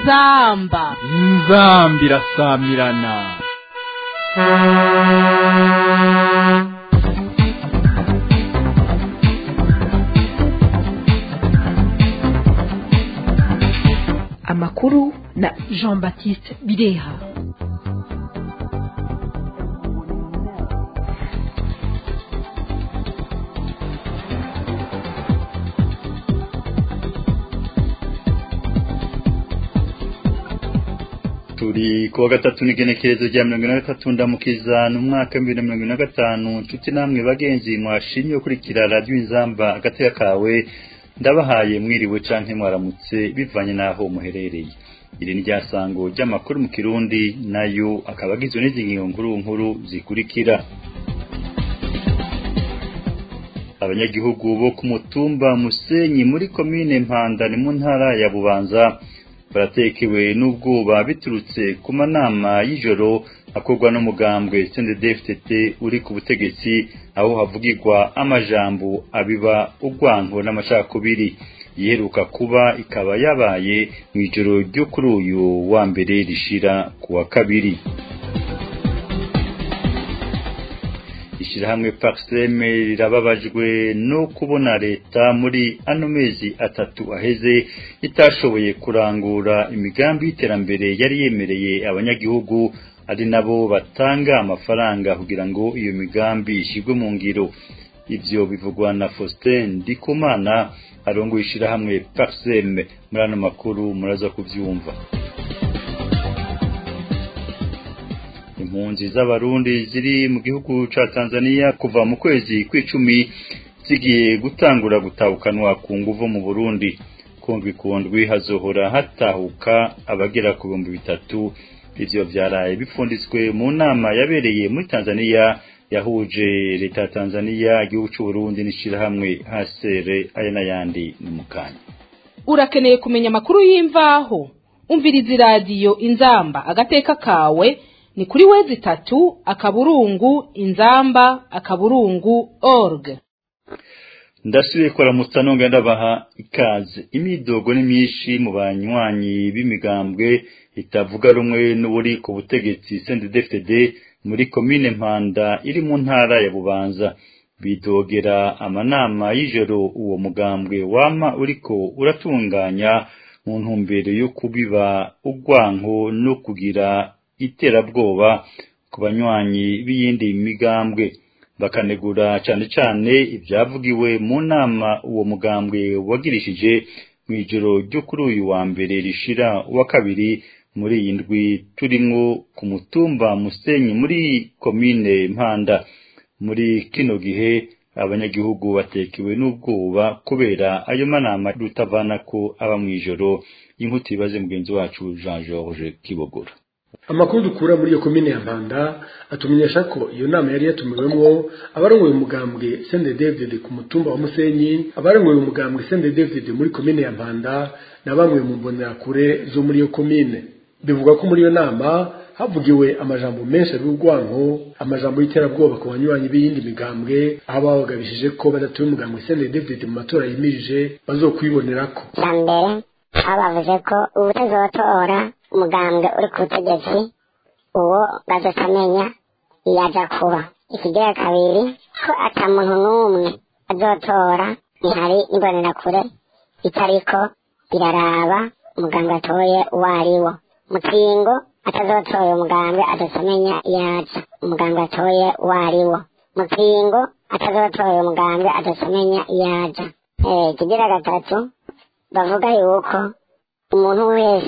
inzamba irasamirana. Amakuru na Jean Baptiste Bireha. Turi kuwa gatatu n'igenekerezo rya 2023 ndamukiza n'umwaka 2025. Nshuti namwe bagenzi mwashimye ukurikira radio Inzamba agateka kawe, ndabahaye mwiriwe canke mwaramutse bivanye naho muherereye. Iri ni ryasango ry'amakuru mu Kirundi, nayo akabagizwe n'izingingo nkuru zikurikira. Abanyagihugu bo ku mutumba Musenyi muri komine Mpanda ni mu ntara ya Bubanza baratekewe n'ubwoba biturutse ku manama y'ijoro akorwa n'umugambwe CNDD-FDD uri ku butegetsi, aho havugirwa amajambo abiba urwanko n'amacakubiri. Yiheruka kuba ikaba yabaye mu ijoro ryo kuri uyu wa mbere rishira ku wa kabiri. Ishirahamwe Paxeme rirababajwe no kubona leta muri ano mezi atatu aheze itashoboye kurangura imigambi y'iterambere yari yemereye abanyagihugu, ari nabo batanga amafaranga kugira ngo iyo migambi ishigwe mu ngiro. Ivyo bivugwa na Faustin Ndikumana arongoye ishirahamwe Paxeme. Muri ano makuru muraza kuvyumva. Impunzi z'abarundi ziri mu gihugu ca Tanzania kuva mu kwezi kw'icumi zigiye gutangura gutahukanwa ku nguvu mu Burundi. Kundwi hazohora hatahuka abagera ku 3,000. Ivyo vyaraye bifunditswe mu nama yabereye muri Tanzania yahuje leta ya Tanzania, igihugu c'u Burundi n'ishirahamwe HCR. Aya n'ayandi ni mukanya. Urakeneye kumenya amakuru y'imvaho? Umviriza radio Inzamba agateka kawe ni kuri wezi 3 akaburungu inzamba.org. Ndasubiye kuramutsa nonga ndabaha ikaze. Imidogo ni myinshi mu banywanyi b'imigambwe itavuga rumwe n'uburi ku butegetsi CNDD-FDD muri komine Mpanda iri mu ntara ya Bubanza. Bidogera amanama y'ijoro uwo mugambwe wama uriko uratunganya mu ntumbero yo kubiba urwanko no kugira iterabwoba ku banywanyi b'iyindi migambwe. Bakanegura cane ivyavugiwe mu nama uwo mugambwe wagirishije mu ijoro ryo kuri uyu wa mbere rishira wa kabiri muri iyi ndwi turimwo ku mutumba Musenyi muri komine Mpanda. Muri kino gihe abanyagihugu batekewe n'ubwoba kubera ayo manama rutavana ko aba mu ijoro. Inkuti ibaze mugenzi wacu Jean Georges Kibogora. Amakuru dukura muri iyo komine ya Mpanda atumenyesha ko iyo nama yari yatumiwemwo abarongoye umugambwe CNDD-FDD ku mutumba wa Musenyi, abarongoye umugambwe CNDD-FDD muri komine ya Mpanda na bamwe mu mbonerakure zo muri iyo komine. Bivuga ko muri iyo nama havugiwe amajambo menshi y'urwanko, amajambo y'iterabwoba ku banywanyi b'iyindi migambwe, aho babagabishije ko badatuye umugambwe CNDD-FDD mu matora yimirije bazokwibonerako. Mbere abavuze ko ubutazotora umugambwe uri ku butegetsi uwo bazotamenya iyaja kuba. Ikigira kabiri ko ata muntu n'umwe azotora ntihari imbonerakure itariko iraraba umugambwe atoye uwo ariwo. Mutingo atazotoye umugambwe azotamenya iyaja umugambwe atoye uwo ariwo. Mutingo atazotoye umugambwe azotamenya iyaja. Ikigira gatatu bavuga yuko umuntu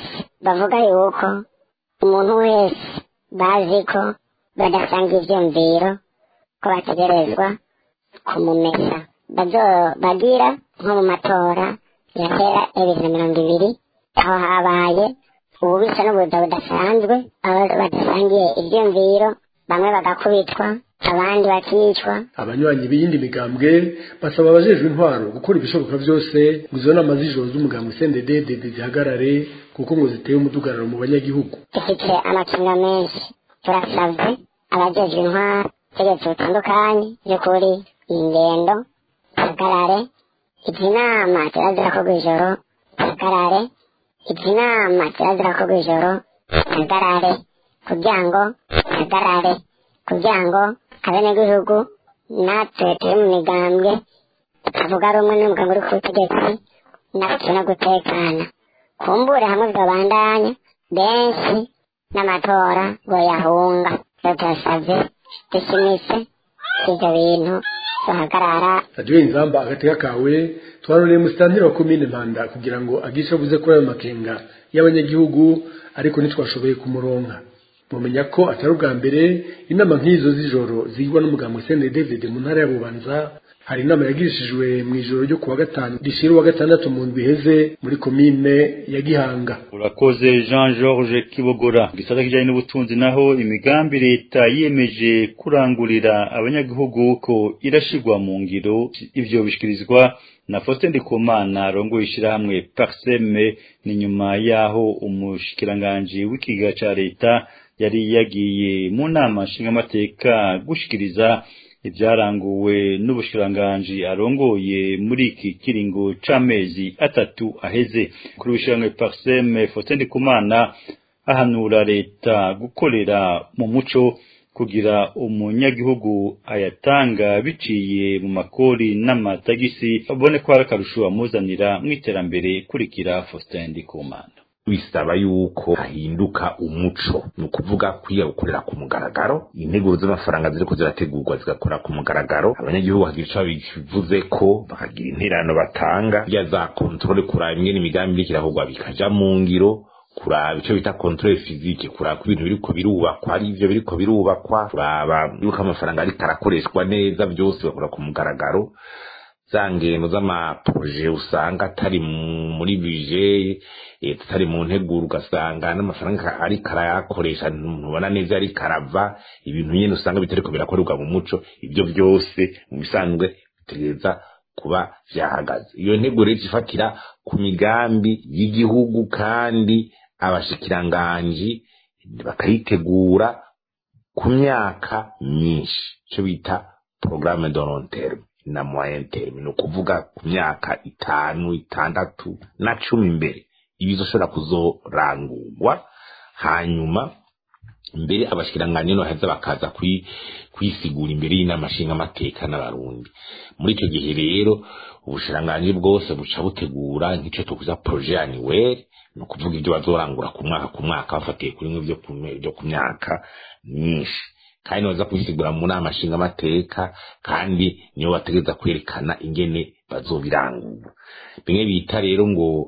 wese bazi ko badasanga ivyumviro ko bategerezwa kumumesa. Bagira nko mu matora ya kera 2020 aho habaye ububisa n'ubuda budasanzwe, aho badasangiye ivyumviro bamwe bagakubitwa abandi bakicwa. Abanywanyi b'iyindi migambwe basaba abajejwe intwaro gukora ibishoboka byose ngo izo nama z'ijoro z'umugambwe CNDD-FDD zihagarare kuko ngo ziteye umudugararo mu banyagihugu. Dufite amakenga menshi, turasabye abajejwe intwaro tegetse butandukanye yo kuri iyi ngendo zihagarare. Izi nama zirazira ko ijoro zihagarare izi nama zirazira ko ijoro hagarare kugira ngo abenegihugu natwe turi mu migambwe avuga rumwe n'umugabo uri ku butegetsi natwe no gutekana kumbure hamwe byobandanya benshi n'amatora ngo yahunga turasavye dushimise ivyo bintu tuhagarara. Radio Inzamba agateka kawe twaroreye musitanteri wa komine Mpanda kugira ngo agishe avuze kuri ayo makenga y'abanyagihugu ariko ntitwashoboye kumuronka. Mumenya ko atari ubwa mbere inama nk'izo z'ijoro zigwa n'umugambwe CNDD-FDD mu ntara ya Bubanza. Hari inama yagirishijwe mu ijoro ryo kuwa gatanu rishira wa gatandatu mu ndwi iheze muri komine ya Gihanga. Urakoze Jean Georges Kibogora. Gisata kijanye n'ubutunzi naho imigambi leta yiyemeje kurangurira abanyagihugu ko irashigwa mu ngiro, ivyo bishikirizwa na Faustin Ndikumana rongo ishirahamwe Parseme ni nyuma yaho umushikiranganje w'ikiga ca leta yari yagiye mu nama nshingamateka gushikiriza ibyaranguwe n'ubushikiranganje arongoye muri iki kiringo c'amezi atatu aheze. Kuri ubushikiranganji Parseme, Faustin Ndikumana ahanura leta gukorera mu muco kugira umunyagihugu ayatanga biciye mu makori n'amatagisi abone ko hari akarusho amuzanira mw'iterambere. Kurikira Faustin Ndikumana. Bisaba yuko hahinduka umuco, nukuvuga kwiga gukorera ku mugaragaro, integuro z'amafaranga ziriko zirategurwa zigakora ku mugaragaro, abanyagihugu bagira ico bivuze ko bakagira interano batanga ya za controle, kuraba imwe imigambi irikirahogwa bikaja mu ngiro, kuraba ico bita controle physique, kuraba ko ibintu biriko birubakwa ari ivyo biriko birubakwa, kuraba yuko amafaranga ariko arakoreshwa neza, byose bakora ku mugaragaro. Zangeno z'amaproje usanga atari muri budget, tutari mu nteguro, ugasanga n'amafaranga ari karayakoresha ntubona neza ari karava, ibintu nyene usanga bitariko birakorerwa mu muco. Ibyo byose mu bisanzwe bitegereza kuba vyahagaze. Iyo nteguro ifatira ku migambi y'igihugu kandi abashikiranganji bakayitegura ku myaka myinshi, cyo bita programme de long terme na moyen terme, no kuvuga ku myaka 5, 6 na 10 imbere. Ibizoshobora kuzorangurwa, hanyuma mbere abashikiranganje no heza bakaza kwisigura imbere y'inama nshingamateka n'abarundi. Muri icyo gihe rero ubushiranganje bwose buca butegura nk'ico tukuza projet annuel, no kuvuga ibyo bazorangura ku mwaka bafatiye kuri byo ku myaka myinshi, kandi noza kubisigura mu nama nshingamateka, kandi niyo bategeza kwerekana ingene bazobirangura. Bimwe bita rero ngo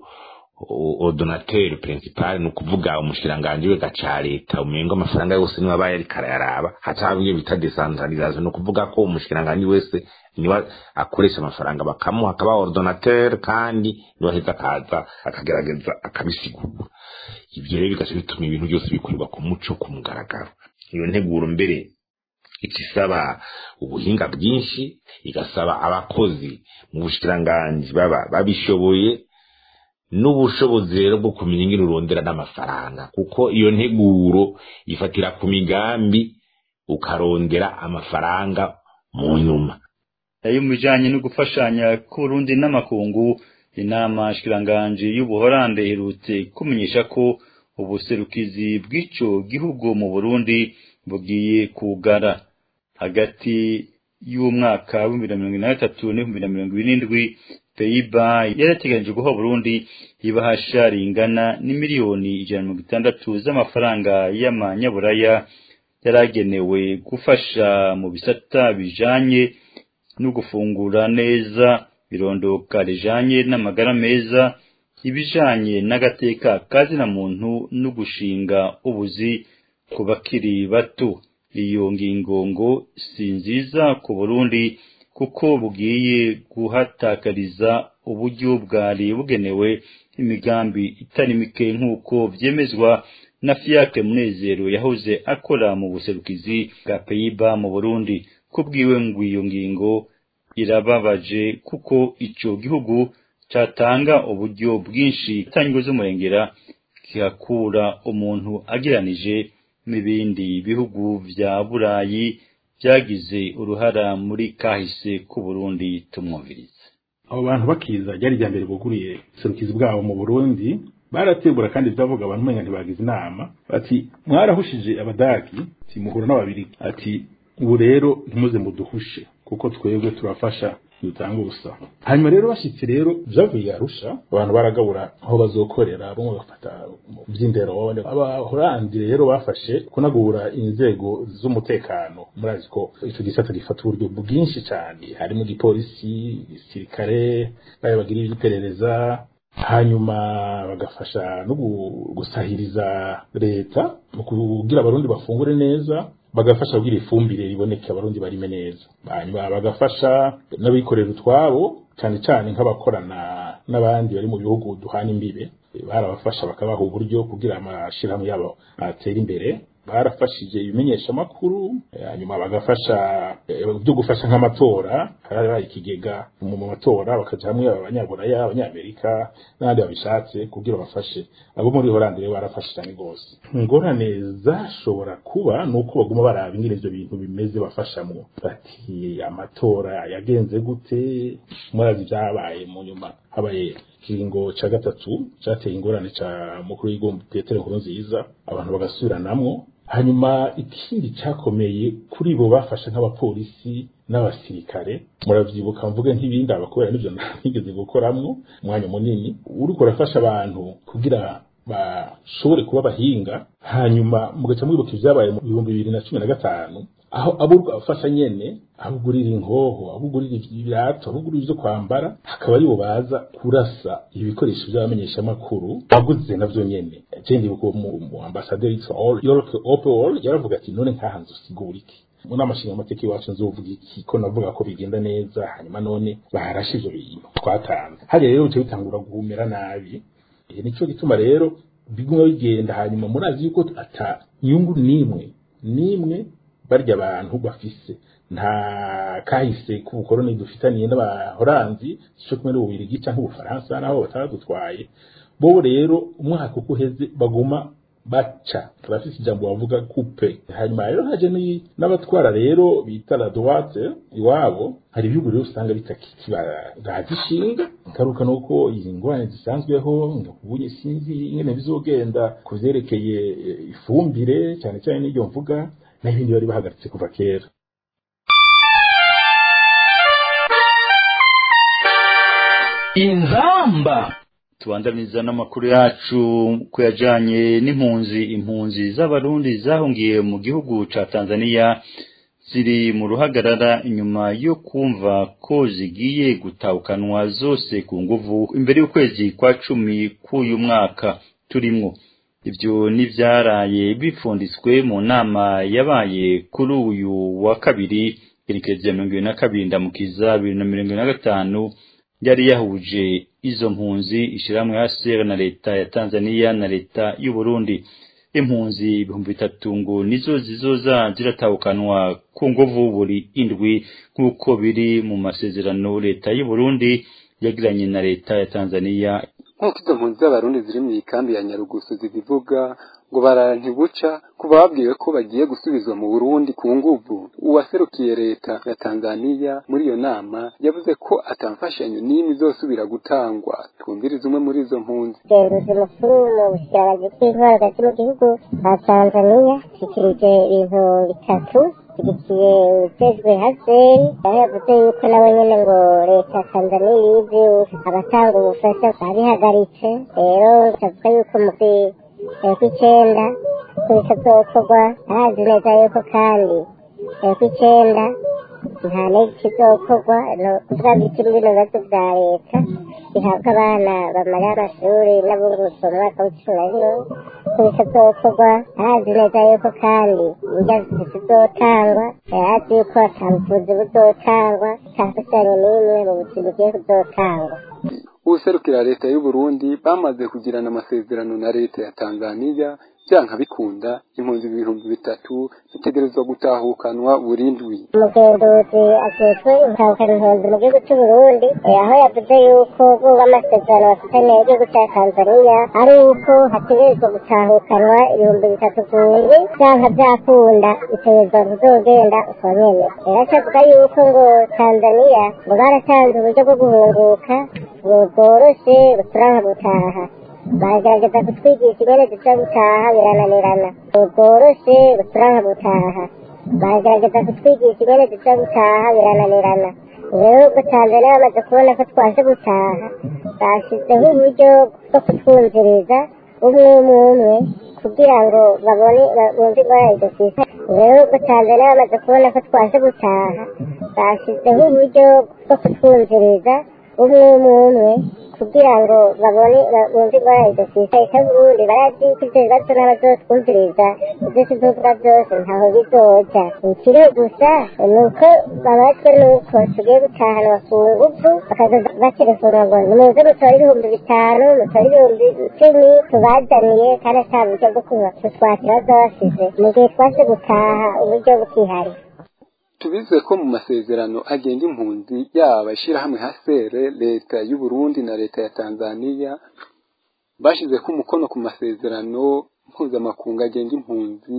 ordonnateur principal, no kuvuga umushikiranganje we gaca leta umengo amafaranga yose niwe abaye ari karayaraba. Hatabwiye bita decentralisation, no kuvuga ko umushikiranganje wese niwe akoresha amafaranga bakamuha akaba ordonnateur, kandi niwe heza kaza akagerageza akabisigura. Ibyo rero bigaca bituma ibintu byose bikorwa ku muco, ku mugaragaro. Iyo nteguro mbere ikisaba ubuhinga bwinshi, igasaba abakozi mu bushikiranganje babishoboye n'ubushobozi rero bwo kumenya ingene urondera n'amafaranga, kuko iyo nteguro ifatira ku migambi ukarondera amafaranga mu nyuma. Ayo mujanye no gufashanya ku Burundi n'amakungu, inama shikiranganje y'Ubuholande iherutse kumenyesha ko ubuserukizi bw'ico gihugu mu Burundi bugiye kugara hagati y'umwaka wa 2023 n'2027. Pays-Bas yarateganije guha Burundi ibahasha ringana n'imiliyoni 160 z'amafaranga y'amanyaburaya yaragenewe gufasha mu bisata bijanye no gufungura neza, birondoka rijanye n'amagara meza, ibijanye n'agateka kazina muntu no gushinga ubuzi ku bakiri bato. Iyo ngingo ngo si nziza ku Burundi kuko bugiye guhatakariza uburyo bwari bugenewe imigambi itari mike, nk'uko vyemezwa na Fiacre Munezero yahoze akora mu buserukizi bwa Pays-Bas mu Burundi. Kubwiwe ngo iyo ngingo irababaje kuko ico gihugu catanga uburyo bwinshi tango z'umurengera kihakura umuntu agiranije n'ibindi bihugu vya Burayi byagize uruhara muri kahise ku Burundi. Tumwumvirize. Abo bantu bakiza ryari rya mbere buguriye serukizi bwabo mu Burundi, baratebura kandi byavuga abantu menya ntibagize inama bati mwarahushije abadagi timuhura n'ababirigi ati ubu rero ntimuze muduhushe kuko twebwe turafasha dutanga ubusa hanyuma rero bashitse rero byavuye Arusha abantu baragabura aho bazokorera bamwe bafata by'indero abahorandi rero bafashe kunagura inzego z'umutekano murazi ko ico gisata gifata uburyo bwinshi cyane harimo igipolisi gisirikare bagira iperereza hanyuma bagafasha no gusahiriza leta mu kugira abarundi bafungure neza bagafasha kugira ifumbire riboneke abarundi barime neza hanyuma bagafasha n'abikorera utwabo cyane cyane nk'abakorana n'abandi bari mu bihugu duhana imbibe barabafasha bakabaha uburyo kugira amashirahamwe yabo atera imbere barafashije ibimenyesha makuru hanyuma bagafasha byo gufasha nk'amatora hari ikigega mu matora bakaja hamwe abanyaburaya abanyamerika n'abandi babishatse kugira bafashe abo muri Hollande rero barafashe cyane gose ingorane zashobora kuba nuko baguma baraba ingene ivyo bintu bimeze bafashamwo bati amatora yagenze gute murazi byabaye mu nyuma habaye kiringo ca gatatu cateye ingorane ca mukuru w'igombe Petero Nkurunziza abantu bagasubiranamwo hanyuma ikindi cyakomeye kuri bo bafashe nk'abapolisi n'abasirikare muravyibuka mvuge nk'ibindi abakorera n'ivyo nigeze gukoramwo umwanya munini uriko urafasha abantu kugira bashobore kuba bahinga hanyuma mugaca mwibuka ivyabaye mu 2015 aho aburwa afasha nyene abugurira inkoho abugurira ibirato abugurira ivyo kwambara hakaba aribo baza kurasa ibikoresho by'abamenyesha makuru aguze navyo nyene jendi uko mu ambassadeur all Europe all yaravuga ati none nkahanze usigura iki muna amashinga amateki wacu nzovuga iki ko navuga ko bigenda neza hanyuma none barashe ivyo bintu twatanze hari rero cyo bitangura guhumera nabi nico gituma rero biguma bigenda hanyuma murazi yuko ata nyungu nimwe barya abantu bafise nta kahise k'ubukoroni dufitaniye n'abahoranzi cyo kumwe n'ububirigi cyangwa ubufaransa naho batadutwaye bo rero umwaka uko uheze baguma baca bafise ijambo bavuga coupe hanyuma rero haje n'abatwara rero bita la droite iwabo hari ibihugu rero usanga bitakibazishinga ingaruka nuko izi ngorane zisanzweho ngabunye sinzi ingene bizogenda kuvyerekeye ifumbire cyane cyane n'iryo mvuga n'ibindi bari bahagaritse kuva kera inzamba tubandaniza n'amakuru yacu ko yajanye impunzi z'abarundi zahungiye mu gihugu ca Tanzania ziri mu ruhagarara inyuma yo kumva ko zigiye gutaukanwa zose ku nguvu imbere y'ukwezi kwa 10 k'uyu mwaka turimwo ivyo nivyaraye bifunditswe mu nama yabaye kuri uyu wa kabiri irekeje 22 ndamukiza 2025 yari yahuje izo mpunzi ishiramwe HCR na leta ya Tanzania na leta y'u Burundi impunzi 3,000 ngo nizo zizoza zirataukanwa ku nguvu buri indwi nk'uko biri mu masezerano leta y'u Burundi yagiranye na leta ya Tanzania nk'uko izo mpunzi z'abarundi ziri mu ikambi ya Nyarugusu zibivuga ngo barantibuca kuba babwiwe ko bagiye gusubizwa mu Burundi ku nguvu uwaserukiye leta ya Tanzania muri iyo nama yavuze ko atamfashanyo n'imwe izosubira gutangwa twumviriza umwe muri izo mpunzi Umuyobozi mukuru mu bushyiranganje bw'intwaro hagati mu gihugu cya Tanzania yashikirije ibintu bitatu igiye utejwe haseri yavuze yuko nawe nyene ngo leta ya Tanzania yize abatanga ubufasha babihagaritse rero tavuga yuko mu kw'icenda kubitazokorwa arazi neza yuko kandi kw'icenda nta n'ikizokorwa kuvuga bikiri bino bibazo vya leta bihabwa abana bamara amashuri n'abungutse mu mwaka w'11 kubitazokorwa arazi neza yuko kandi burya zizotangwa arazi yuko atabuvuzi buzotangwa atafashanyo n'imwe mu buzima bugiye kuzotangwa userukira leta y'u Burundi bamaze kugirana amasezerano na leta ya Tanzania byanka bikunda impunzi 3,000 zitegerezwa gutahukanwa burindwi umugenduzi akeswe gutahukana impunzi mu gihugu cy'u Burundi aho yavuze yuko bo amasezerano bafitanye n'igihugu cya Tanzania ari uko hategerezwa gutahukanwa 3,000 kundi byanka byakunda itegerezwa kuzogenda uko nyene rero avuga yuko ngo Tanzania ngo baratanze uburyo bwo guhunguka bworoshe buturanka gutaha baragerageza kutwigisha ingene duca gutaha birananirana bworoshe turanka gutaha baragerageza kutwigisha ingene duca gutaha birananirana rero ubwo Tanzania bamaze kubona ko twaje gutaha bashyizeho uburyo bwo kutwumviriza umwe kugira ngo babone bumve ingorane dufite rero ubwo Tanzania bamaze kubona ko twaje gutaha bashyizeho uburyo bwo kutwumviriza umwe kugira ngo babone bumve ingorane dufite eka Burundi barazi ko ibyo bibazo n'abazotwumviriza ibyo tuzovuga byose ntaho bizoja ikiri gusa ni uko babazwe n'uko tugiye gutahanwa ku nguvu bakazoza baterefona ngo nimuze mutore 5,000 mutore 10,000 tubazaniye kandi ata buryo bwo kutwakira bazabasize mu gihe twaje gutaha uburyo bukihari. Tubize ko mu masezerano agenga impunzi yaba ishirahamwe hasere leta y'u Burundi na leta ya Tanzania bashize ko umukono ku masezerano mpuzamakungu agenga impunzi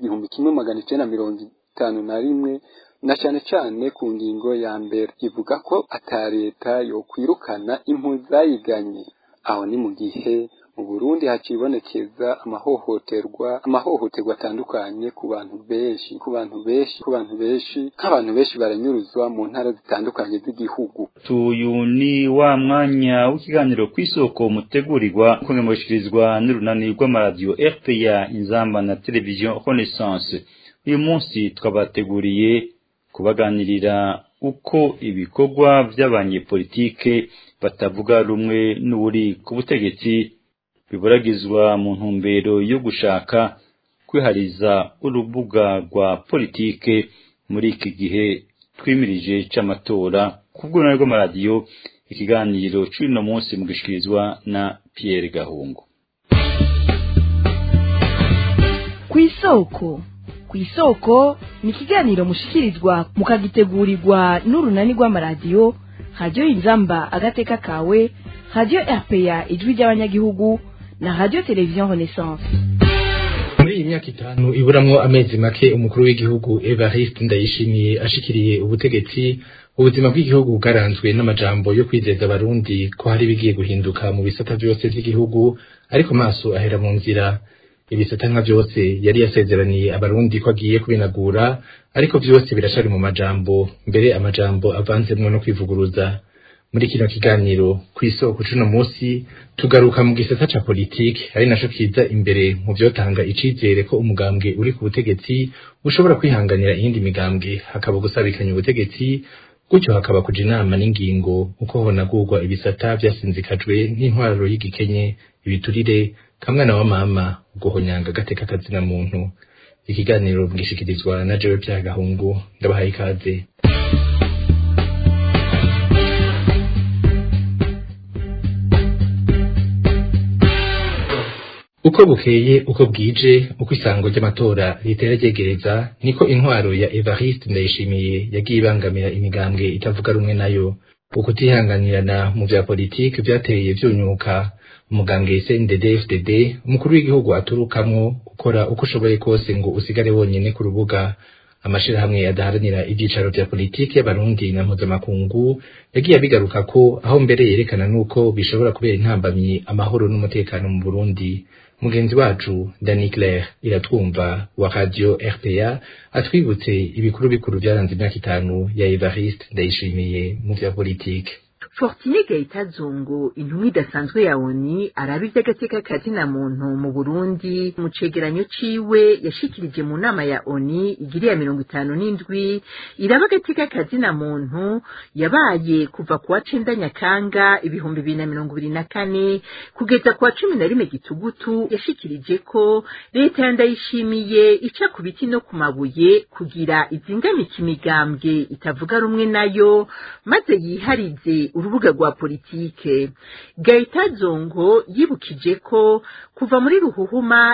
y'1951 na cyane ku ngingo ya mbere ivuga ko ata leta yo kwirukana impunzi zayiganye. Aho ni mu gihe mu Burundi hakibonekeza amahohoterwa atandukanye ku bantu benshi baranyuruzwa mu ntara zitandukanye z'igihugu. Uyu ni wa mwanya w'ikiganiro kw'isoko mutegurirwa kungemushirizwa n'urunani rw'amaradiyo RPA Inzamba na televiziyo Renaissance. Uyu munsi twabateguriye kubaganirira uko ibikorwa by'abanyepolitike batavuga rumwe n'uri ku butegetsi biburagizwa mu ntumbero yo gushaka kwihariza urubuga rwa politike muri iki gihe twimirije c'amatora. Kubw'urunani rw'amaradiyo ikiganiro c'uno munsi mugishikirizwa na Pierre Gahungu. Kw'isoko ni ikiganiro mushikirizwa mukagitegurirwa n'urunani rw'amaradiyo Radio Inzamba agateka kawe, Radio RPA ijwi ry'abanyagihugu na Radio Television Renaissance. Muri imyaka 5 iburamwo amezi make umukuru w'igihugu Evariste Ndayishimiye ashikiriye ubutegetsi, ubuzima bw'igihugu bwaranzwe n'amajambo yo kwizeza abarundi ko hari bigiye guhinduka mu bisata byose by'igihugu, ariko maso ahera mu nzira. Ibisata nka byose yari yasezeraniye abarundi ko agiye kubinagura, ariko byose birashari mu majambo, mbere amajambo avanzemwo no kwivuguruza. Muri kino kiganiro kw'isoko cuno munsi tugaruka mu gisata ca politike, ari naco kiza imbere mu vyotanga icizere ko umugambwe uri ku butegetsi ushobora kwihanganira iyindi migambwe, hakaba gusabikanya ubutegetsi, gutyo hakaba kuja inama n'ingingo uko honagurwa ibisata vyasinzikajwe n'intwaro y'igikenye, ibiturire, kamwana wa mama, guhonyanga gateka kazina muntu. Ikiganiro bwishikirizwa na Jewe Pierre Gahungu, ndabahaye ikaze. Uko bukeye uko bwije, uko isango ry'amatora ritera ryegereza, niko intwaro ya Evariste Ndayishimiye yagiye ibangamira imigambwe itavuga rumwe nayo. Ukutihanganirana mu vya politike vyateye vyunyuka. Umugambwe CNDD-FDD umukuru w'igihugu aturukamwo ukora uko ushoboye kose ngo usigare wonyene ku rubuga. Amashirahamwe adaharanira ivyicaro vya politike y'abarundi na mpuzamakungu yagiye abigaruka ko, aho mbere yerekana nuko bishobora kubera intambamyi amahoro n'umutekano mu Burundi. Mugenzi wacu Dani Claire Iratwumva wa Radio RPA atwibutse ibikuru bikuru byaranze imyaka 5 ya Evariste Ndayishimiye mu vya politike. Fortune Gaitazungu intumwa idasanzwe ya ONU araba ivy'agateka kazina muntu mu Burundi mu cegeranyo ciwe yashikirije mu nama ya ONU igiriya 57 iraba agateka kazina muntu yabaye kuva kuwa 9 Nyakanga 2024 kugeza kuwa 11 Gitugutu. Yashikirije ko leta ya Ndayishimiye ica ku biti no ku mabuye kugira izingamika imigambwe itavuga rumwe nayo maze yiharize urubuga rwa politike. Gaitazongo yibukije ko kuva muri Ruhuhuma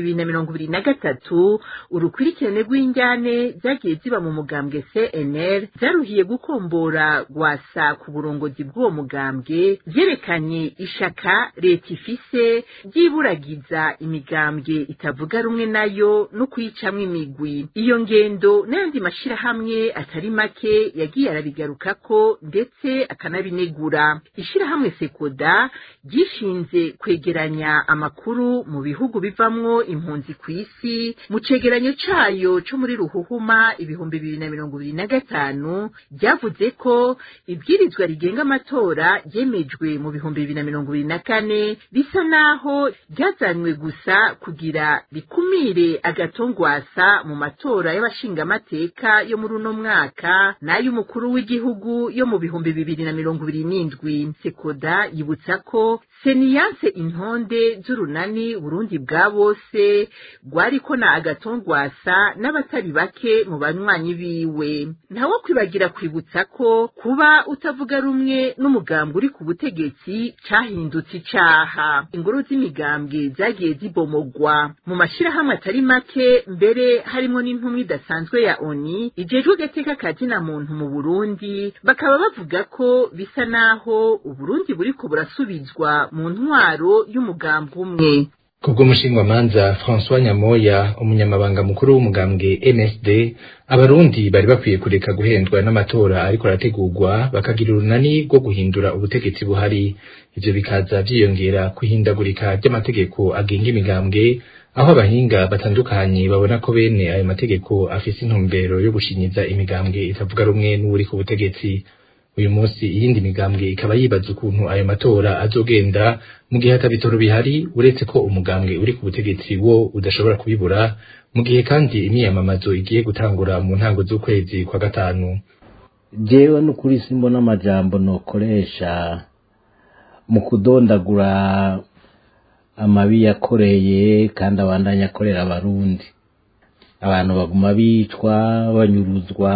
2023 urukurikirane rw'injyane zagiye ziba mu mugambwe CNL zaruhiye gukombora gwasa ku burongozi bw'uwo mugambwe, vyerekanye ishaka leta ifise ryiburagiza imigambwe itavuga rumwe nayo no kwicamwe imigwi. Iyo ngendo n'andi mashirahamwe atari make yagiye arabigarukako ndetse akanabi batabinegura. Ishirahamwe Sekoda gishinze kwegeranya amakuru mu bihugu bivamwo impunzi kw'isi mu cegeranyo cayo co muri Ruhuhuma 2025 ryavuze ko ibwirizwa rigenga amatora ryemejwe mu 2024 bisa naho ryazanywe gusa kugira rikumire agatongwasa mu matora y'abashingamateka yo muri uno mwaka n'ay'umukuru w'igihugu yo mu 2027. Sekoda yibutsa ko Seniyanse intonde z'urunani Burundi bwa bose rwariko na agatongwasa n'abatari bake mu banywanyi biwe. Ntawo kwibagira kwibutsa ko kuba utavuga rumwe n'umugambwe uri ku butegetsi cahindutse icaha. Ingoro z'imigambwe zagiye zibomogwa mu mashirahamwe atari make, mbere harimo n'intumwa idasanzwe ya ONU ijejwe gateka kazina muntu mu Burundi, bakaba bavuga ko bisa naho Uburundi buriko burasubizwa mu ntwaro y'umugambwe umwe. Kubwo mushingwamanza François Nyamoya, umunyamabanga mukuru w'umugambwe MSD, abarundi bari bakwiye kureka guhendwa n'amatora ariko arategurwa bakagira urunani rwo guhindura ubutegetsi buhari. Ivyo bikaza vyiyongera kuhindagurika ry'amategeko agenga imigambwe, aho abahinga batandukanye babona ko bene ayo mategeko afise intumbero yo gushinyiza imigambwe itavuga rumwe n'uri ku butegetsi. Uyu munsi iyindi migambwe ikaba yibaza ukuntu ayo matora azogenda mu gihe atabitoro bihari, uretse ko umugambwe uri ku butegetsi wo udashobora kubibura, mu gihe kandi imyiyamamazo igiye gutangura mu ntango z'ukwezi kwa gatanu. Jewe n'ukuri simbona amajambo nokoresha mu kudondagura amabi yakoreye kandi abandanya akorera abarundi. Abantu baguma bicwa, banyuruzwa,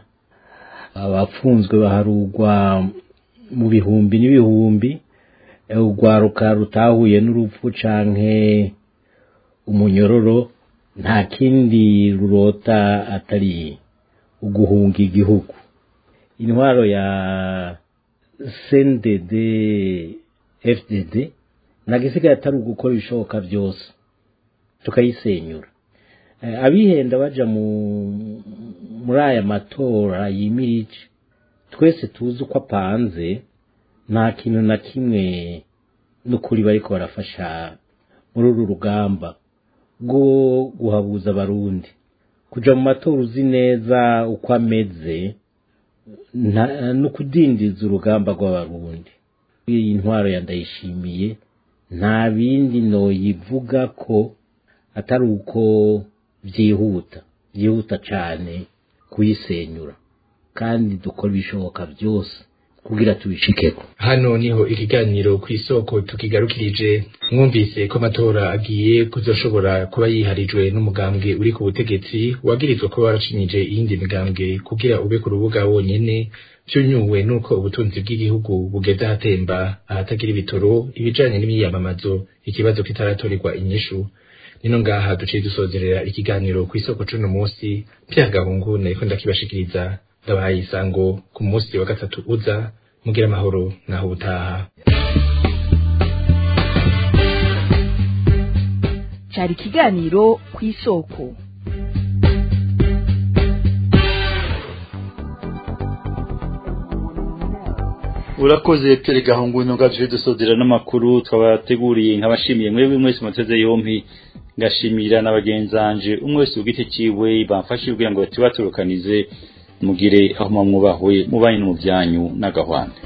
abafunzwe baharugwa mu bihumbi n'ibihumbi, urwaruka rutahuye n'urupfu canke umunyororo nta kindi rurota atari uguhunga igihugu. Intwaro ya CNDD FDD nagisigaye atari ugukora ibishoboka byose tukayisenyura. Abihenda baja muri aya matora yimirije, twese tuzi uko apanze, nta kintu na kimwe n'ukuri bariko barafasha muri uru rugamba rwo guhabuza abarundi kuja mu matora uzi neza uko ameze, no kudindiza urugamba rw'abarundi. Iyi ntwaro ya Ndayishimiye nta bindi noyivuga ko atari uko byihuta cane kuyisenyura, kandi dukora ibishoboka byose kugira tubishikeko. Hano niho ikiganiro kw'isoko tukigarukirije. Mwumvise ko amatora agiye kuzoshobora kuba yiharijwe n'umugambwe uri ku butegetsi wagirizwa ko waracinyije iyindi migambwe kugira ube ku rubuga wonyene, vyunyuwe nuko ubutunzi bw'igihugu bugeze ahatemba, ahatagira ibitoro, ibijanye n'imyiyamamazo, ikibazo kitaratorerwa inyishu. Nino ngaha duciye dusozerera ikiganiro kw'isoko c'uno musi. Pierre Gahungu nariko ndakibashikiriza, ndabahaye isango ku musi wa gatatu uza. Mugira amahoro naho ubutaha. Cari ikiganiro kw'isoko. Urakoze Pierre Gahungu, nonga tuje dusozera n'amakuru twabateguriye. Nkabashimiye mwebwe mwese muteze yompi, ngashimira n'abagenzanje umwe wese ugite ciwe bamfashije kugira ngo batibaturukanize. Mugire aho mwubahwe mubanye no mu byanyu n'agahwane.